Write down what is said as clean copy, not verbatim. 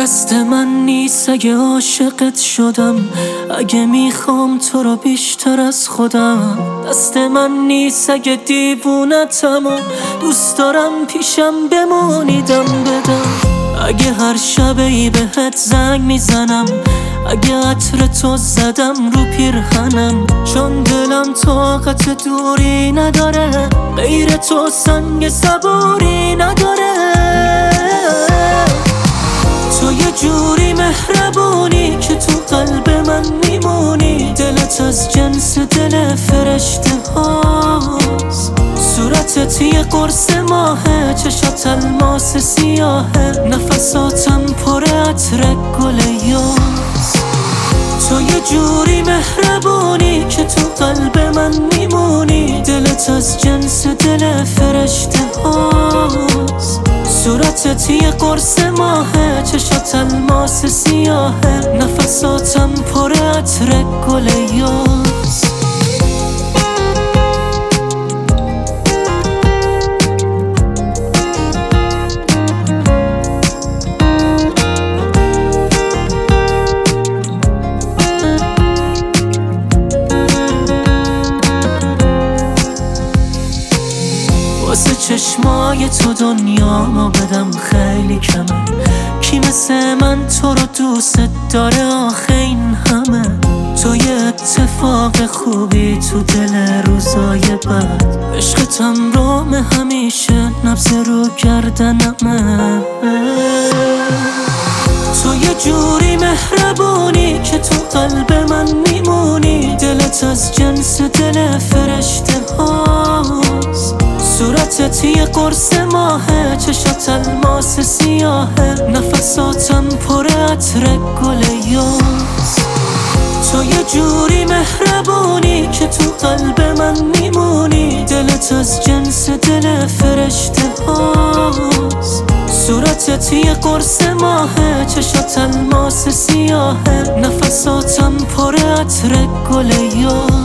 دست من نیست اگه عاشقت شدم، اگه میخوام تو رو بیشتر از خودم. دست من نیست اگه دیوونتم و دوست دارم پیشم بمونی دم بدم. اگه هر شبی بهت زنگ میزنم، اگه عطر تو زدم رو پیرهنم، چون دلم طاقت دوری نداره، غیر تو سنگ صبوری نداره. تو یه جوری مهربونی که تو قلب من میمونی، دلت از جنس دل فرشته هاست، صورتت یه قرص ماهه، چشات الماس سیاهه، نفساتم پر عطر گل یاس. تو یه جوری مهربونی که تو قلب من میمونی، دلت از جنس دل فرشته هاست، صورتت یه قرص ماهه، چشات الماس سیاهه، نفساتم پر عطر گل یاس. واسه چشمای تو دنیامو بدم خیلی کمه، کی مثل من تو رو دوست داره آخه این همه. تو یه اتفاق خوبی تو دل روزای بد، عشقتم رام همیشه نبض رو گردنمه. تو یه جوری مهربونی که تو قلب من میمونی، دلت از جنس دل فرشته هاست، صورتت یه قرص ماهه، چشات الماس سیاهه، نفساتم پر عطر گل یاس. تو یه جوری مهربونی که تو قلب من میمونی، دلت از جنس دل فرشته هاست، صورتت یه قرص ماهه، چشات الماس سیاهه، نفساتم پر عطر گل یاس.